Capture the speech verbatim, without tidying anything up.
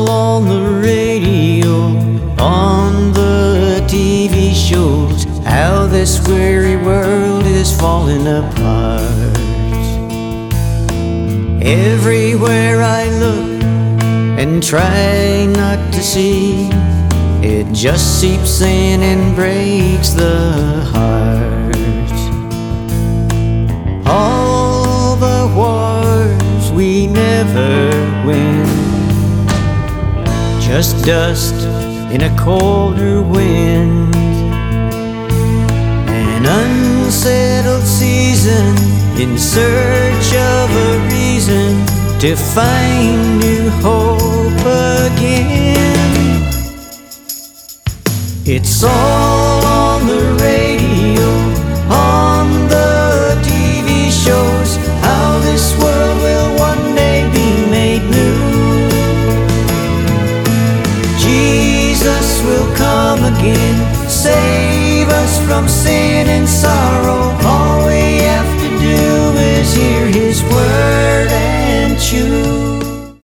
all on the radio, on the T V shows, how this weary world is falling apart. Everywhere I look and try not to see, it just seeps in and breaks the heart. All the wars we never win, just dust in a colder wind. An unsettled season in search of a reason to find new hope again. It's all on the radio, on the T V shows, how this world will one day be made new. Jesus will come again, save us from sin and sorrow.